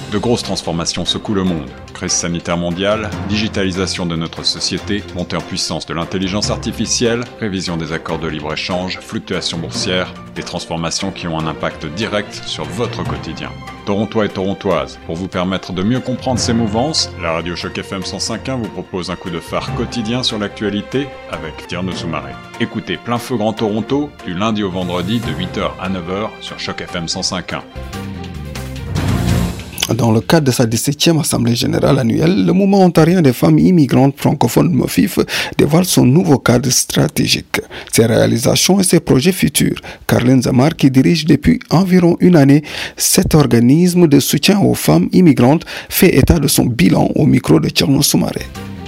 De grosses transformations secouent le monde. Crise sanitaire mondiale, digitalisation de notre société, montée en puissance de l'intelligence artificielle, révision des accords de libre-échange, fluctuations boursières, des transformations qui ont un impact direct sur votre quotidien. Torontois et Torontoises, pour vous permettre de mieux comprendre ces mouvances, la radio Choc FM 105.1 vous propose un coup de phare quotidien sur l'actualité avec Tierno Soumaré. Écoutez Plein Feu Grand Toronto du lundi au vendredi de 8h à 9h sur Choc FM 105.1. Dans le cadre de sa 17e Assemblée générale annuelle, le mouvement ontarien des femmes immigrantes francophones MOFIF dévoile son nouveau cadre stratégique, ses réalisations et ses projets futurs. Caroline Zamar, qui dirige depuis environ une année cet organisme de soutien aux femmes immigrantes, fait état de son bilan au micro de Tierno Soumaré.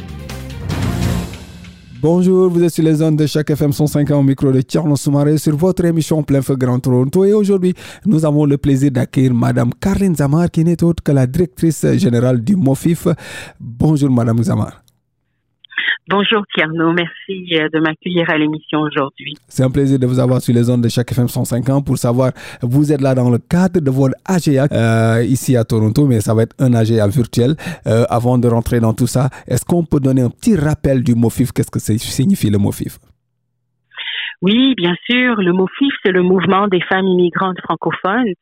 Bonjour, vous êtes sur les ondes de Choc FM 105.1 au micro de Tierno Soumaré sur votre émission Plein Feu Grand Toronto. Et aujourd'hui, nous avons le plaisir d'accueillir Madame Caroline Zamar, qui n'est autre que la directrice générale du MOFIF. Bonjour Madame Zamar. Bonjour Tierno, merci de m'accueillir à l'émission aujourd'hui. C'est un plaisir de vous avoir sur les ondes de Choc FM 105.1 pour savoir, vous êtes là dans le cadre de votre AGA ici à Toronto, mais ça va être un AGA virtuel. Avant de rentrer dans tout ça, est-ce qu'on peut donner un petit rappel du MOFIF? Qu'est-ce que signifie le MOFIF? Oui, bien sûr. Le MOFIF, c'est le mouvement des femmes immigrantes francophones.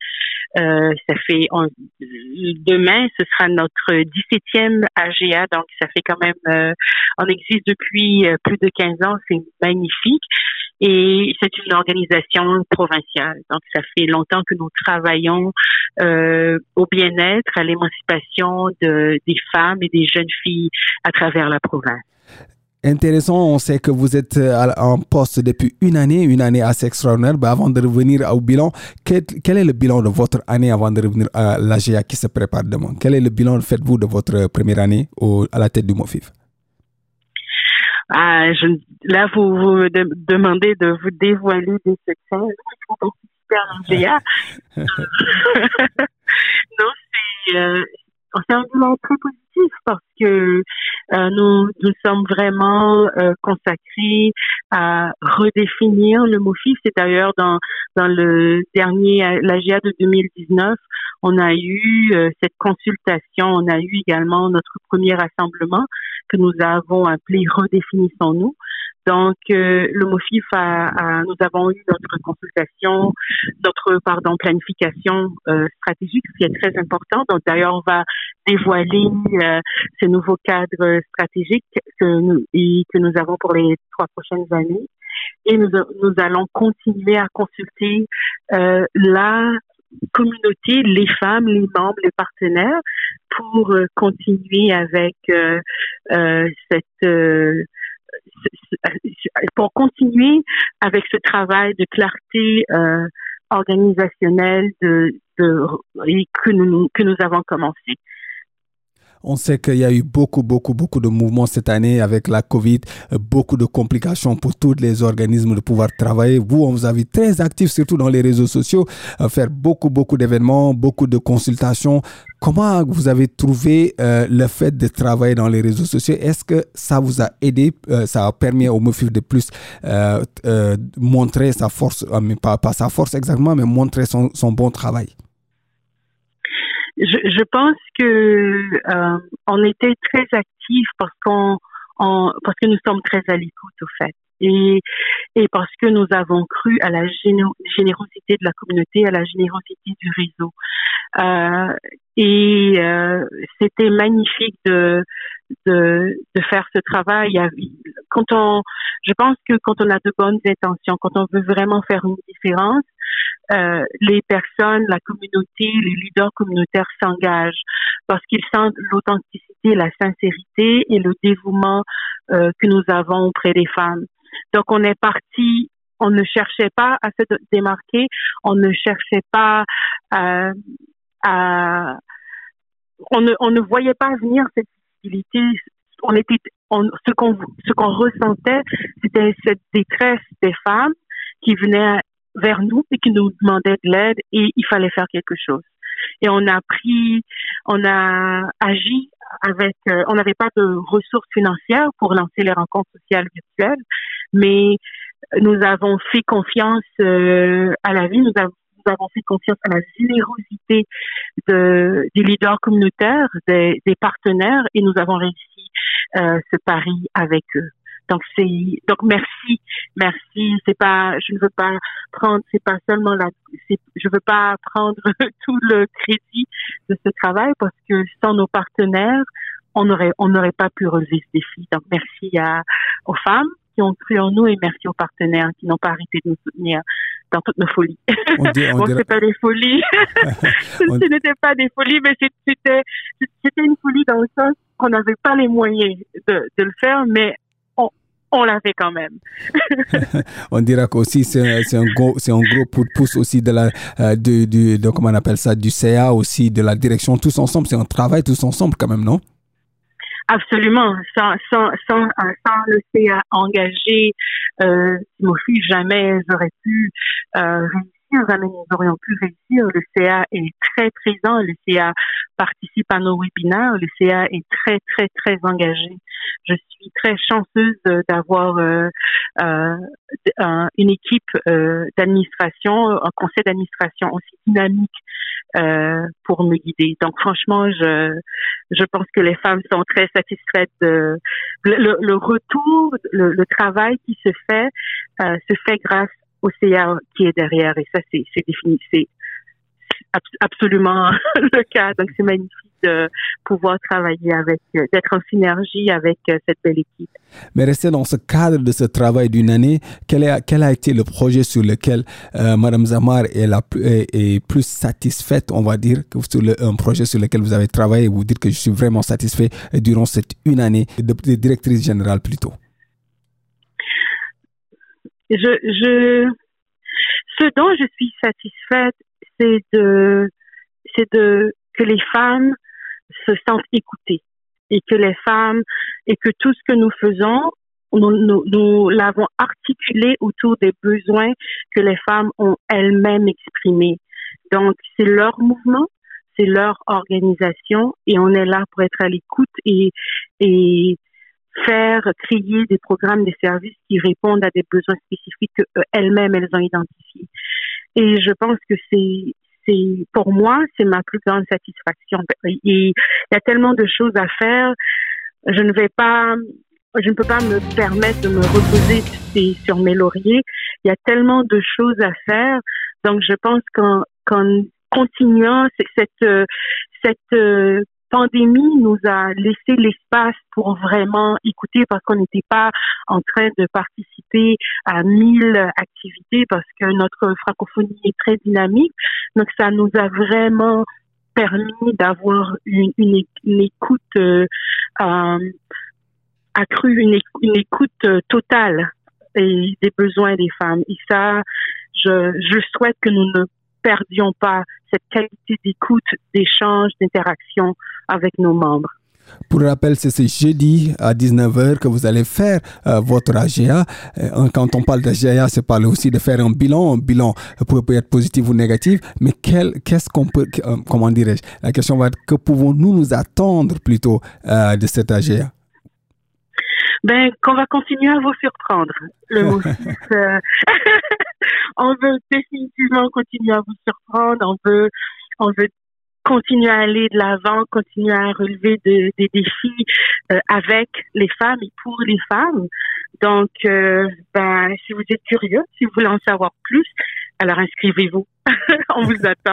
Demain, ce sera notre 17e AGA, donc ça fait quand même, on existe depuis plus de 15 ans, c'est magnifique. Et c'est une organisation provinciale. Donc, ça fait longtemps que nous travaillons au bien-être, à l'émancipation des femmes et des jeunes filles à travers la province. Intéressant, on sait que vous êtes en poste depuis une année assez extraordinaire. Avant de revenir au bilan, quel est le bilan de votre année avant de revenir à l'AGA qui se prépare demain? Quel est le bilan, faites-vous, de votre première année à la tête du MOFIF? Là, vous me demandez de vous dévoiler des secrets. Il faut participer à l'AGA. Non, c'est un bilan très positif parce que nous sommes vraiment consacrés à redéfinir le MOFIF. C'est d'ailleurs dans le dernier l'AGA de 2019, on a eu cette consultation, on a eu également notre premier rassemblement que nous avons appelé Redéfinissons-nous. Donc, le MOFIF nous avons eu notre consultation, planification stratégique, ce qui est très important. Donc, d'ailleurs, on va dévoiler ce nouveau cadre stratégique que nous avons pour les 3 prochaines années. Et nous allons continuer à consulter la communauté, les femmes, les membres, les partenaires, pour continuer avec pour continuer avec ce travail de clarté organisationnelle que nous avons commencé. On sait qu'il y a eu beaucoup de mouvements cette année avec la COVID, beaucoup de complications pour tous les organismes de pouvoir travailler. Vous, on vous a vu très actifs, surtout dans les réseaux sociaux, faire beaucoup d'événements, beaucoup de consultations. Comment vous avez trouvé le fait de travailler dans les réseaux sociaux? Est-ce que ça vous a aidé, ça a permis au MOFIF de plus montrer sa force, mais pas sa force exactement, mais montrer son bon travail? Je pense que on était très actifs parce que nous sommes très à l'écoute au fait et parce que nous avons cru à la générosité de la communauté, à la générosité du réseau. C'était magnifique de faire ce travail. Je pense que quand on a de bonnes intentions, quand on veut vraiment faire une différence, les personnes, la communauté, les leaders communautaires s'engagent parce qu'ils sentent l'authenticité, la sincérité et le dévouement que nous avons auprès des femmes. Donc, on est parti, on ne cherchait pas à se démarquer, on ne cherchait pas on ne voyait pas venir cette visibilité. Ce qu'on ressentait, c'était cette détresse des femmes qui venaient vers nous et qui nous demandaient de l'aide et il fallait faire quelque chose. Et on a agi avec, on n'avait pas de ressources financières pour lancer les rencontres sociales virtuelles, mais nous avons fait confiance à la vie. Nous nous avons fait confiance à la générosité des leaders communautaires, des partenaires, et nous avons réussi ce pari avec eux. Donc merci. Je ne veux pas prendre, c'est pas seulement je veux pas prendre tout le crédit de ce travail, parce que sans nos partenaires, on n'aurait pas pu relever ce défi. Donc merci aux femmes qui ont cru en nous, et merci aux partenaires qui n'ont pas arrêté de nous soutenir dans toutes nos folies. C'est pas des folies. Ce n'était pas des folies, mais c'était une folie dans le sens qu'on n'avait pas les moyens de le faire, mais on l'a fait quand même. On dira qu'aussi c'est un gros coup de pouce aussi de comment on appelle ça, du CA aussi, de la direction, tous ensemble. C'est un travail tous ensemble quand même, non? Absolument. Sans le CA engagé, Timothy, jamais j'aurais pu réussir, jamais nous aurions pu réussir. Le CA est très présent, le CA participe à nos webinaires, le CA est très, très, très engagé. Je suis très chanceuse d'avoir une équipe d'administration, un conseil d'administration aussi dynamique pour me guider. Donc franchement, je pense que les femmes sont très satisfaites le retour, le travail qui se fait grâce au CA qui est derrière, et ça c'est défini, c'est absolument le cas. Donc c'est magnifique de pouvoir travailler d'être en synergie avec cette belle équipe. Mais rester dans ce cadre de ce travail d'une année, quel a été le projet sur lequel Madame Zamar est plus satisfaite, on va dire, un projet sur lequel vous avez travaillé, et vous dire que je suis vraiment satisfait durant cette une année de directrice générale plutôt? Ce dont je suis satisfaite, c'est que les femmes se sentent écoutées, et que tout ce que nous faisons, nous l'avons articulé autour des besoins que les femmes ont elles-mêmes exprimés. Donc, c'est leur mouvement, c'est leur organisation, et on est là pour être à l'écoute et faire créer des programmes, des services qui répondent à des besoins spécifiques qu'elles-mêmes elles ont identifiés. Et je pense que pour moi, c'est ma plus grande satisfaction. Et il y a tellement de choses à faire. Je ne peux pas me permettre de me reposer sur mes lauriers. Il y a tellement de choses à faire. Donc, je pense qu'en continuant cette pandémie nous a laissé l'espace pour vraiment écouter, parce qu'on n'était pas en train de participer à 1000 activités, parce que notre francophonie est très dynamique. Donc, ça nous a vraiment permis d'avoir une écoute accrue, une écoute totale et des besoins des femmes. Et ça, je souhaite que nous ne perdions pas cette qualité d'écoute, d'échange, d'interaction avec nos membres. Pour rappel, c'est ce jeudi à 19h que vous allez faire votre AGA. Quand on parle d'AGA, c'est parler aussi de faire un bilan peut être positif ou négatif, mais qu'est-ce qu'on peut, comment dirais-je, la question va être, que pouvons-nous nous attendre plutôt de cette AGA? Qu'on va continuer à vous surprendre. Le mot on veut définitivement continuer à vous surprendre. On veut continuer à aller de l'avant, continuer à relever des défis avec les femmes et pour les femmes. Donc, si vous êtes curieux, si vous voulez en savoir plus, alors inscrivez-vous. On vous attend.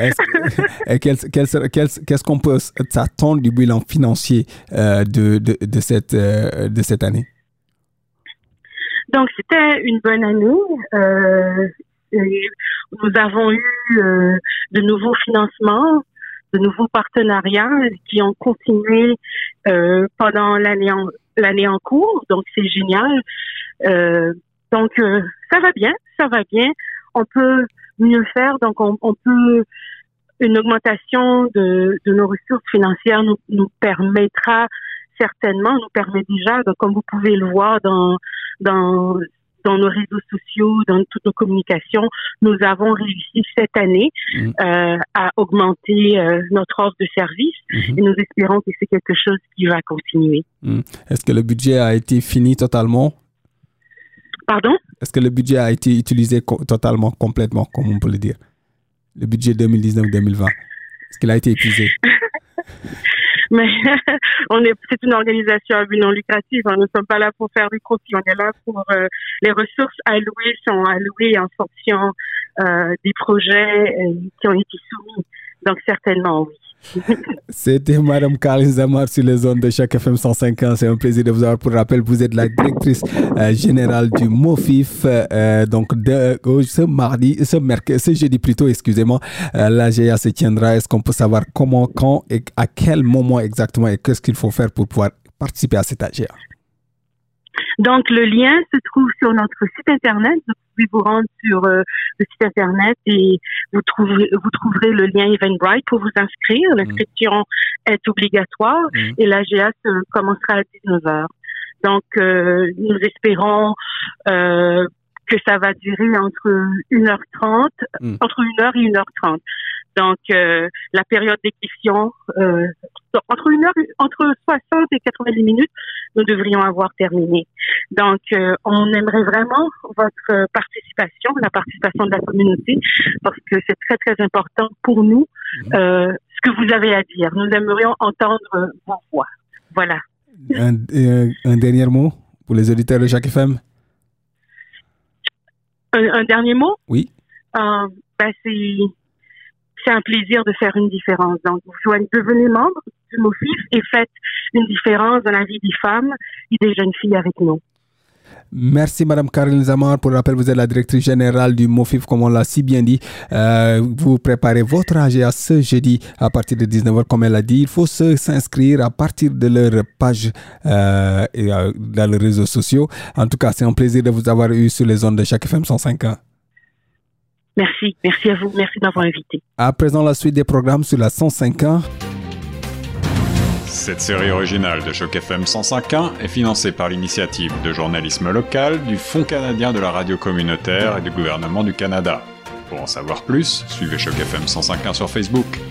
Qu'est-ce qu'on peut s'attendre du bilan financier de cette année? Donc, c'était une bonne année. Nous avons eu de nouveaux financements, de nouveaux partenariats qui ont continué pendant l'année en cours. Donc, c'est génial. Donc, ça va bien. On peut mieux faire. Donc, on peut... Une augmentation de nos ressources financières nous permet déjà, donc, comme vous pouvez le voir dans nos réseaux sociaux, dans toutes nos communications, nous avons réussi cette année à augmenter notre offre de service et nous espérons que c'est quelque chose qui va continuer. Est-ce que le budget a été fini totalement? Pardon? Est-ce que le budget a été utilisé totalement, complètement, comme on peut le dire? Le budget 2019-2020. Est-ce qu'il a été épuisé? Mais c'est une organisation à but non lucratif. Nous ne sommes pas là pour faire des profits. On est là pour les ressources allouées sont allouées en fonction des projets qui ont été soumis. Donc certainement oui. C'était Madame Karline Zamar sur les ondes de Choc FM 105.1. C'est un plaisir de vous avoir. Pour rappel, vous êtes la directrice générale du MOFIF. Donc ce jeudi plutôt, excusez-moi, l'AGA se tiendra. Est-ce qu'on peut savoir comment, quand et à quel moment exactement et qu'est-ce qu'il faut faire pour pouvoir participer à cet AGA? Donc, le lien se trouve sur notre site Internet. Vous pouvez vous rendre sur le site Internet et vous trouverez le lien Eventbrite pour vous inscrire. L'inscription est obligatoire et l'AGA commencera à 19h. Donc, nous espérons que ça va durer entre 1h30, entre 1h et 1h30. Donc, la période d'équitation, entre 60 et 90 minutes, nous devrions avoir terminé. Donc, on aimerait vraiment votre participation, la participation de la communauté, parce que c'est très, très important pour nous, ce que vous avez à dire. Nous aimerions entendre vos voix. Voilà. Un dernier mot pour les auditeurs de Choc FM? Un dernier mot? Oui. C'est un plaisir de faire une différence. Donc, vous devenez membre du MOFIF et faites une différence dans la vie des femmes et des jeunes filles avec nous. Merci Madame Karline Zamar. Pour rappel, vous êtes la directrice générale du MOFIF, comme on l'a si bien dit. Vous préparez votre AGA ce jeudi à partir de 19h, comme elle a dit. Il faut s'inscrire à partir de leur page et dans les réseaux sociaux. En tout cas, c'est un plaisir de vous avoir eu sur les ondes de Choc FM 105.1. Merci à vous, merci de m'avoir invité. À présent, la suite des programmes sur la 105.1. Cette série originale de Choc FM 105.1 est financée par l'initiative de journalisme local du Fonds canadien de la radio communautaire et du gouvernement du Canada. Pour en savoir plus, suivez Choc FM 105.1 sur Facebook.